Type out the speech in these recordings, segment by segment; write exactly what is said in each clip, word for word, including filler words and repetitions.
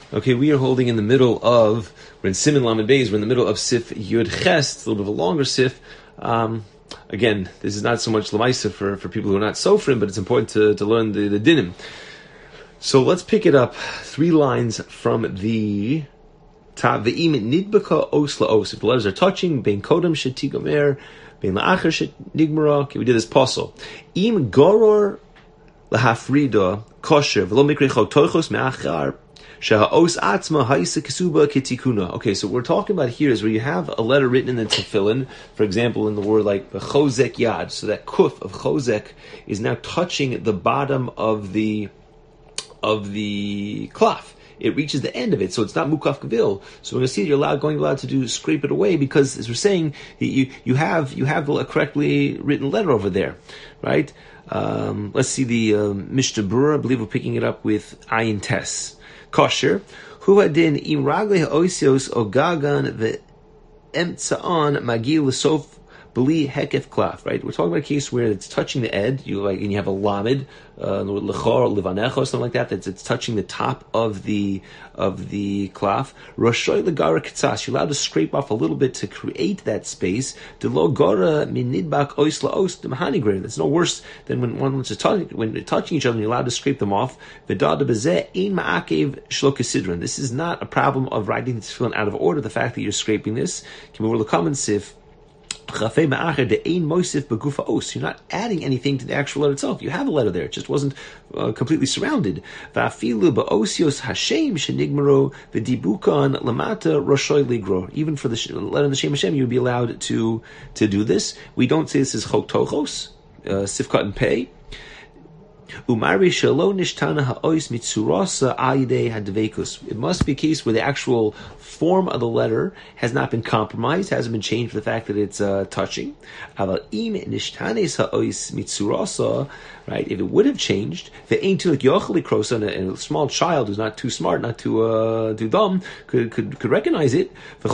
Okay, we are holding in the middle of, we're in Siman Lamed Beis, we're in the middle of Sif Yud Ches, it's a little bit of a longer Sif. Um, again, this is not so much Lamaisa for, for people who are not Sofrim, but it's important to, to learn the, the Dinim. So let's pick it up, three lines from the top. Ve'im nidbaka os la'os. If the letters are touching, bein kodem shetigomer, bein la'achar shenigmara. Okay, we did this puzzle. Im goror lahafrida kosher, v'lo mikre chok toichos me'achar. Okay, so what we're talking about here is where you have a letter written in the tefillin, for example, in the word like chozek yad. So that kuf of chozek is now touching the bottom of the of the klaf. It reaches the end of it, so it's not mukaf kavil. So we're going to see that you're allowed, going allowed to do scrape it away because, as we're saying, you you have you have a correctly written letter over there, right? Um, let's see the um, Mishnah Berurah. I believe we're picking it up with ayin tes. Kosher, hu hadin im ragle ha'osios ogagan ve'emtza'an magil l'sof b'li hekef klaf. Right, we're talking about a case where it's touching the ed. You like, and you have a lamed, lechor, levanecho, something like that. That's it's touching the top of the of the klaf. Roshoy legara kitzas. You're allowed to scrape off a little bit to create that space. De lo gora min nidbak ois laos de mahanigrain. That's no worse than when one is touching when they're touching each other. And you're allowed to scrape them off. V'dada bezeh ein ma'akev shlo kesidron. This is not a problem of writing the tefillin out of order. The fact that you're scraping this. Can we come and sif. You're not adding anything to the actual letter itself. You have a letter there. It just wasn't uh, completely surrounded. Even for the letter in the Shem Hashem, you would be allowed to, to do this. We don't say this is chok tochos, uh, sifkat and pei. It must be a case where the actual form of the letter has not been compromised, hasn't been changed for the fact that it's uh, touching. Right? If it would have changed, and a small child who's not too smart, not too uh, too dumb, could, could could recognize it. And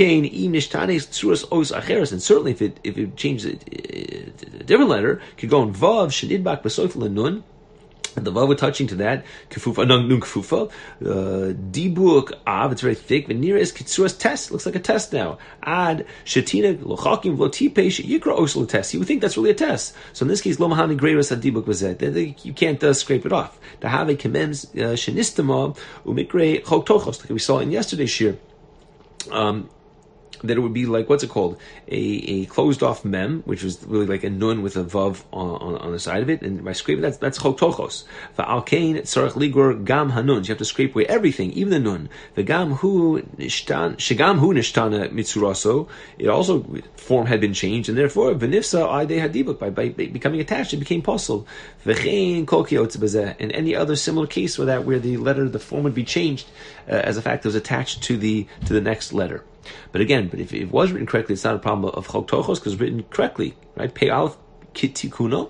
certainly, if it if it changed a, a different letter, could go in vav shenidbak b'soifel nun. The vav we're touching to that kefufa nun nun kefufa dibuk av. It's very thick. Venira is kitsuras test. Looks like a test now. Ad shetina lochakim v'lotipeish yikra osel test. You would think that's really a test. So in this case, lo mahani greiras adibuk v'zet. You can't uh, scrape it off. To have a kemems shenistama umikre chok tochos, like we saw in yesterday's shir. Um, that it would be like, what's it called? A, a closed off mem, which was really like a nun with a vav on, on, on the side of it, and by scraping that's that's chok tochos. Va'alkein tzarich ligor gam hanun. You have to scrape away everything, even the nun. V'gam hu nishtan shegam hu nishtana mitzuraso. It also form had been changed, and therefore v'nifsa aidei hadibuk by, by becoming attached, it became possible. V'chein kol kiyotz b'zeh. And any other similar case where that where the letter, the form would be changed uh, as a fact that was attached to the to the next letter. But again, but if it was written correctly, it's not a problem of chok tochos because it's written correctly, right? Pei aleph kitikuno.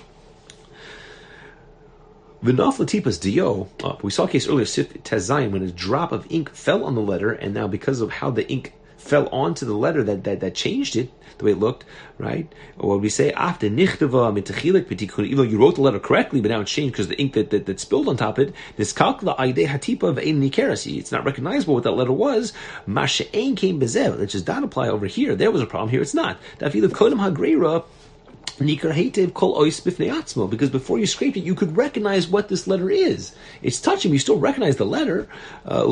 V'naf latipas dio. Oh, we saw a case earlier, Sif Tezayim, when a drop of ink fell on the letter, and now because of how the ink fell onto the letter, that that, that changed it, the way it looked, right? Or we say after nichtava mitachilik pitikun, even though you wrote the letter correctly, but now it's changed because the ink that, that, that spilled on top of it. This kalkula aidei hatipa ve'ein nikerasi. It's not recognizable what that letter was. Masha'ein came bezev. That just not apply over here. There was a problem. Here it's not. Dafilu kodem hagreira. Because before you scraped it, you could recognize what this letter is. It's touching, you still recognize the letter. Uh,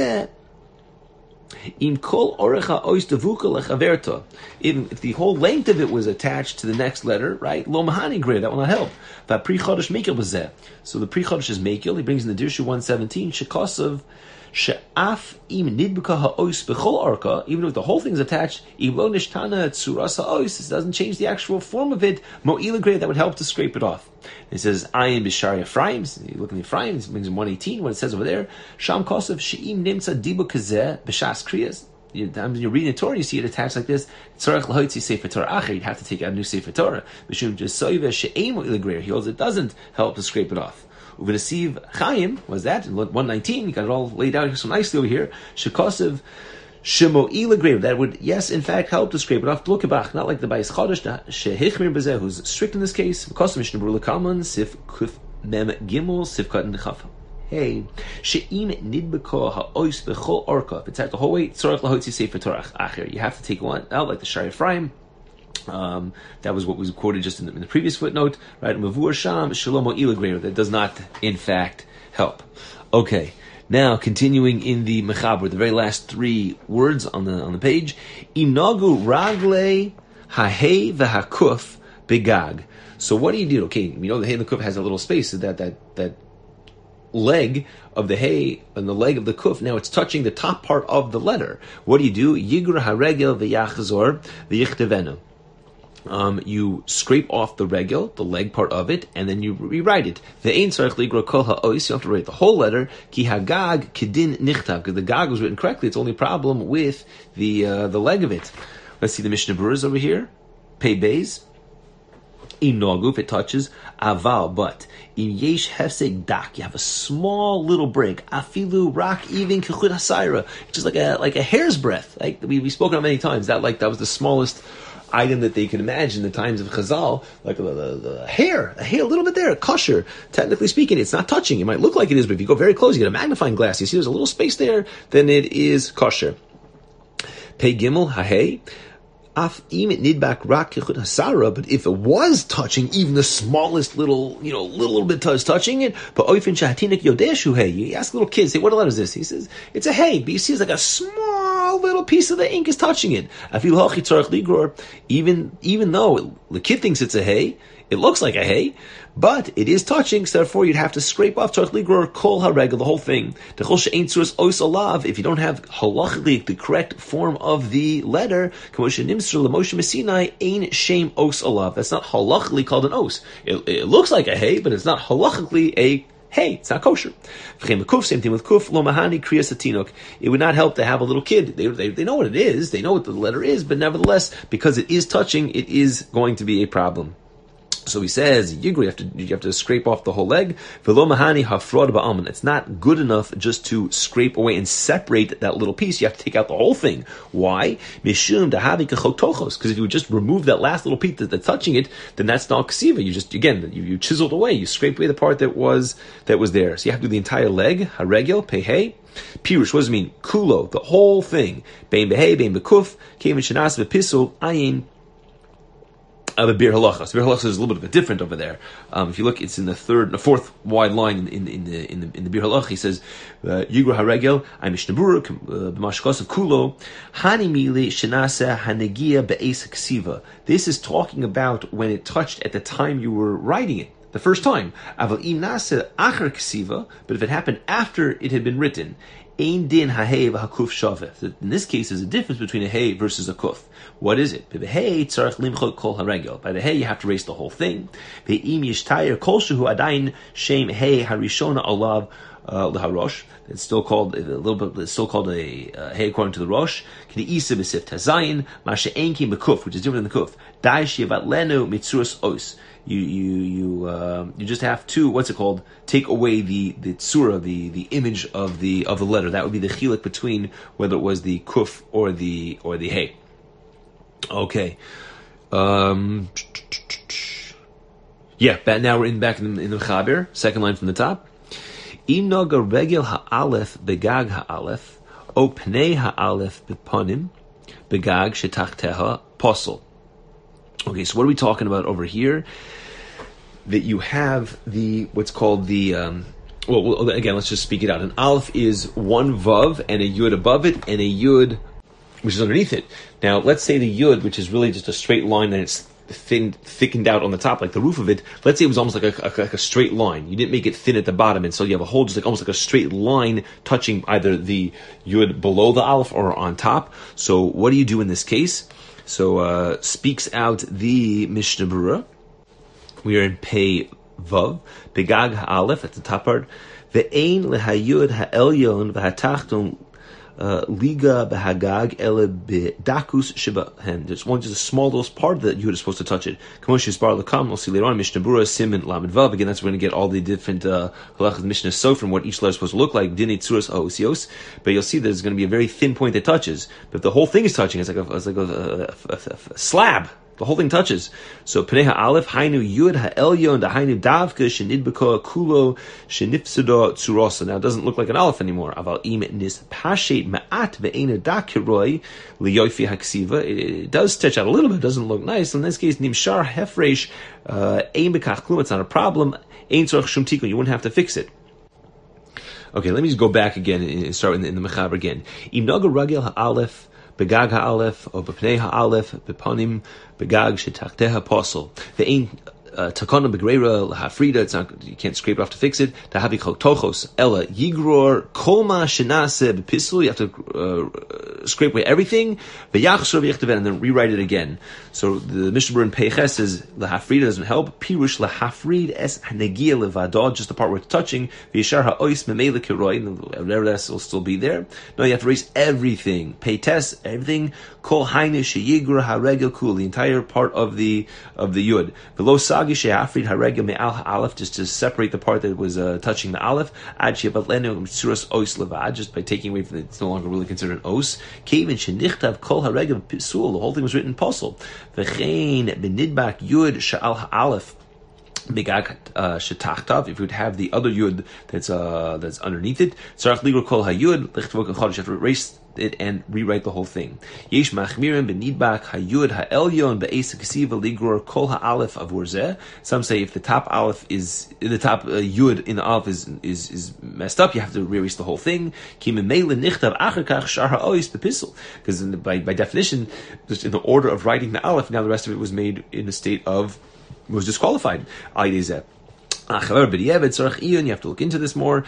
Im kol orecha ois devuka lechaverta. Even if the whole length of it was attached to the next letter, right? Lo mahani grid, that will not help. Va pri chodesh mekil b'zeh. So the pri chodesh is mekil. He brings in the Dirshu one seventeen shekasav she'af im nidbuka ha'ois b'chol orka. Even if the whole thing is attached, im lo nishtana tzuras ha'ois. This doesn't change the actual form of it. Mo'ila grid, that would help to scrape it off. It says, Ayin b'shari Ephraim. You look in the Ephraim, it brings in one eighteen, what it says over there. Sham kosav she'im nimtza dibu kazeh b'shas kriyas. When you're reading the Torah, you see it attached like this. Tzarech l'hoitzi sefer Torah acher. You'd have to take out a new sefer Torah. Mishum jesoive she'ein mo'ila grid. He holds it doesn't help to scrape it off. Uvenasiv Chaim, was that? In one nineteen, you got it all laid out so nicely over here. Shekosav Shemo'ila grave, that would, yes, in fact, help to scrape it off. Blukabach, not like the Bais Chodesh, Shehichmir Bezeh, who's strict in this case. Because Mishnah Berurah Kalman, Sif Kuf Mem Gimel, Sif Katan Chaf hey, she'im nidbeko ha'ois b'chol orka. If it's at the whole way, tzorach lahotzi sefer Torah acher. You have to take one out, like the Shari Ephraim. Um, that was what was quoted just in the, in the previous footnote, right? Mavur sham shalomo ilagreir. That does not, in fact, help. Okay. Now, continuing in the Mechaber, the very last three words on the on the page, Inagu ragle hahei v'hakuf begag. So what do you do? Okay, you know the hay and the kuf has a little space, so that that that leg of the hay and the leg of the kuf. Now it's touching the top part of the letter. What do you do? Yigra haregel v'yachzor v'yichtevenu. Um, you scrape off the regel, the leg part of it, and then you rewrite it. Ve'ein tzarich ligra kol ha'ois. You have to write the whole letter. Ki hagag kedin nichtav. Because the gag was written correctly. It's only a problem with the uh, the leg of it. Let's see the Mishnah Berurah over here. Pei beis. Inogu, if it touches, aval, but in yesh hefsek dak, you have a small little break. Afilu rak even kechud hasayra, which is like a like a hair's breadth. Like we we spoken of many times. That like that was the smallest item that they could imagine in the times of Chazal, like the, the, the hair, a hair, a little bit there, kosher. Technically speaking, it's not touching. It might look like it is, but if you go very close, you get a magnifying glass. You see there's a little space there, then it is kosher. Pei gimel hahei. Af imit nidbak rak kechut hasara, but if it was touching even the smallest little, you know, little, little bit is touching it, but oifin shahatinik yodeshu hey, you ask little kids, say, what letter is this? He says, it's a hey, but you see it's like a small little piece of the ink is touching it. Even, even though the kid thinks it's a hey, it looks like a hay, but it is touching, so therefore you'd have to scrape off tzarich ligror kol haregel, the whole thing. If you don't have halachically the correct form of the letter, that's not halachically called an os. It, it looks like a hay, but it's not halachically a hey, it's not kosher. Same thing with kuf, lo mahani kriyas hatinok. It would not help to have a little kid. They, they, they know what it is, they know what the letter is, but nevertheless, because it is touching, it is going to be a problem. So he says, Yigri, you have to you have to scrape off the whole leg. It's not good enough just to scrape away and separate that little piece. You have to take out the whole thing. Why? Because if you would just remove that last little piece that's touching it, then that's not ksiva. You just again you, you chiseled away. You scraped away the part that was that was there. So you have to do the entire leg. Haregel, pehei. Pirush, what does it mean? Kulo, the whole thing. Bein behei, bein bekuf, kevin shenas bepisul, ayin. Uh, the Bir Halachas. Bir Halachas is a little bit of a different over there. Um, if you look, it's in the third, the fourth wide line in, in, in the in the in the Bir Halach. He says, "Yigra haregel, I Mishnah Berurah b'mashchas of kulo hani mili shenasa hanegia be'es ksiva." This is talking about when it touched at the time you were writing it, the first time. Aval im nasa acher ksiva, but if it happened after it had been written. Ein din hahei v'hakuf shaveh. In this case, there's a difference between a hey versus a kuf. What is it? By the hey, tzarich limchot kol haregel. By the hey, you have to erase the whole thing. Ve'im yishtayer kol shehu adayin shem hey harishona alav leharosh. It's still called a little bit. It's still called a uh, hey according to the Rosh. K'neisa b'sif tazayin mashe enkim b'kuf, which is different than the kuf. Dai shevat lenu mitzuras os. You you you uh, you just have to what's it called? Take away the the tzura, the the image of the of the letter. That would be the chiluk between whether it was the kuf or the or the hey. Okay. Um, yeah. But now we're in back in, in the Mechaber, second line from the top. Im naga regel ha'alef begag ha'alef o pnei ha'alef beponim begag shetachteha posel. Okay, so what are we talking about over here? That you have the, what's called the, um, well, well, again, let's just speak it out. An aleph is one vav and a yud above it and a yud which is underneath it. Now, let's say the yud, which is really just a straight line and it's thin, thickened out on the top, like the roof of it. Let's say it was almost like a, a, like a straight line. You didn't make it thin at the bottom, and so you have a whole, just like almost like a straight line touching either the yud below the aleph or on top. So what do you do in this case? So uh, speaks out the Mishnah Berurah. We are in Pei Vav, Begag Ha'alef, at the top part. Ve'ein lehayud ha'elyon v'hatachton liga b'hagag ele b'dakus shebahem. There's one, just a small little part that you are supposed to touch it. Kamosh Yisbar Lakam, we'll see later on, Mishnah Berurah, Siman, Lamed Vav. Again, that's where we're going to get all the different uh, halachas Mishnah so from what each letter is supposed to look like. Dinei tzuras ha'osios. But you'll see there's going to be a very thin point that touches. But if the whole thing is touching, it's like a, it's like a, a, a, a slab. The whole thing touches. So Pnei Ha'alef, Hainu Yud Ha'elyon, the Hainu Davka, Shenidbeko Kulo, Shenifsudo Tzurosa. Now it doesn't look like an aleph anymore. Aval im nis pashet ma'at ve'ena dakiroi liyofi haksiva. It does stitch out a little bit. It doesn't look nice. In this case, Nimshar Hefresh, Ein Bekach Klum. It's not a problem. Ein Tzorach Shum Tikun. You wouldn't have to fix it. Okay, let me just go back again and start in the, in the Mechaber again. Im Naga Ragel Ha'alef, Begag ha'alef, or b'pnei ha'alef, b'panim, begag shetachteha posel. The ain takana begreira lahafrida. It's not, you can't scrape it off to fix it. Tahavi chok tochos ella yigror kolma shenase b'pisul. You have to uh, scrape away everything. V'yachshor v'yichteven, and then rewrite it again. So the Mishnah in Peiches says lahafrida doesn't help. Pirush lahafrid es hanegia levadod, just the part where it's touching. V'yishar ha'ois memele kiroi, and whatever that will still be there. No, you have to erase everything. Peites, everything. Kol hainu sheyigra haregel kul, the entire part of the of the yud. V'lo sagi she'afrid haregel me'al ha'alef, just to separate the part that was uh, touching the aleph. Ad she'abatlenu mitzuras os levad, just by taking away from it, it's no longer really considered an os. Kevin shenichtav kol haregel pisul, the whole thing was written in posel. V'chein benidbak yud she'al ha'alef. Begag shetachtav. If you would have the other yud that's uh, that's underneath it, tzarach ligor kol hayud lichtvok chodesh. You have to erase it and rewrite the whole thing. Yesh machmirim benidbak hayud ha'elyon be'es kesiva ligor kol ha'alef avur zeh. Some say if the top aleph is the top uh, yud in the aleph is is is messed up, you have to erase the whole thing. Ki memele nichtav acher kach shar ha'ois bepisel. Because by by definition, just in the order of writing the aleph, now the rest of it was made in a state of was disqualified. You have to look into this more.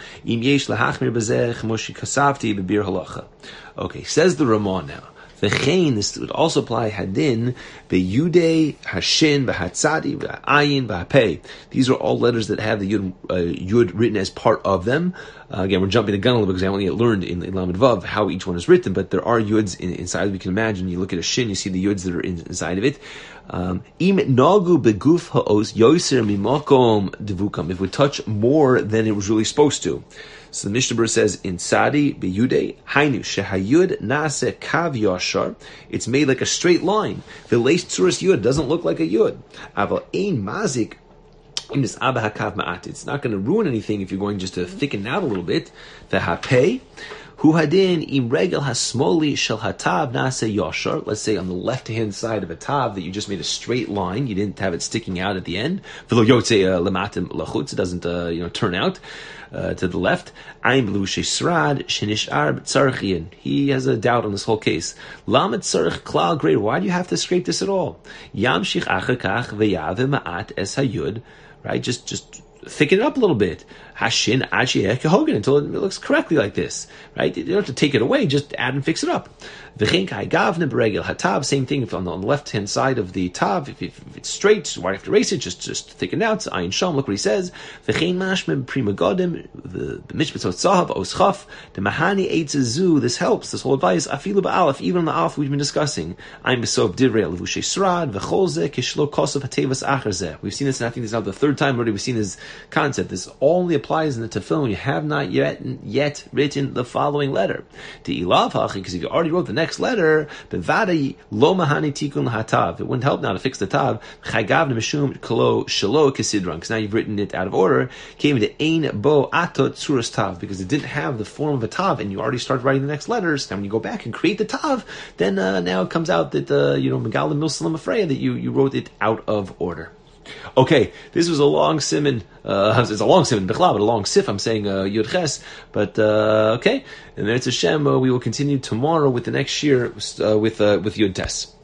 Okay, says the Ramah now. V'chein, this would also apply hadin, be'yudei, hashin, b'hatzadi, b'ayin, b'hapei. These are all letters that have the yud, uh, yud written as part of them. Uh, again, we're jumping the gun a little bit because I only learned in, in Lamed Vav how each one is written, but there are yuds in, inside. We can imagine, you look at a shin, you see the yuds that are in, inside of it. Um, Im nagu beguf ha'os yoser mimakom devukam. If we touch more than it was really supposed to. So the Mishnah Berurah says in Sadi beyude hainu shehayud nase kav yashar. It's made like a straight line. V'leis tzuras yud, doesn't look like a yud. Aval ein mazik. It's not going to ruin anything if you're going just to thicken out a little bit. The hapei. Hu hadin im regel hasmoli shel hatav nase yashar. Let's say on the left-hand side of a tav that you just made a straight line, you didn't have it sticking out at the end. V'lo yotze lematim lachutz, it doesn't uh, you know turn out uh, to the left. Ein blu sheisrad shenishar b'tzarchian. He has a doubt on this whole case. Lamet tzarch klal greater. Why do you have to scrape this at all? Yamshich acher kach v'yave ma'at es hayud. Right, just just thicken it up a little bit. Hashin Achieh Kehogan until it looks correctly like this. Right? You don't have to take it away, just add and fix it up. Same thing if on the, on the left hand side of the tav, if, if, if it's straight, why do you have to erase it? Just just thicken it out. Ayin Sham, look what he says. The Mahani Eitzazu, this helps, this whole advice, Afilu Ba'alef, even on the Alef we've been discussing. I'm Besov Divrei Levushe Srad, V'cholze, Kishlo Kosov Hatevas Acherzeh. We've seen this, and I think this is now the third time already we've seen this concept. This only applies in the tefillin when you have not yet yet written the following letter. The Ilav Hachi, because if you already wrote the next letter, Bevada Lo Mahani Tikun Hatav, it wouldn't help now to fix the tav. Chagav Mishum Kolo Shalo Kisidron, because now you've written it out of order. Came to Ein Bo Atot Tzuras Tav, because it didn't have the form of a tav, and you already started writing the next letters. Now when you go back and create the tav, then uh, now it comes out that uh, you know Megalim Milsalam Afreya, that you you wrote it out of order. Okay, this was a long simon. Uh, it's a long simon, but a long sif. I'm saying uh, Yud Ches, but uh, okay. And then it's Hashem. Uh, we will continue tomorrow with the next year uh, with uh, with Yud Tes.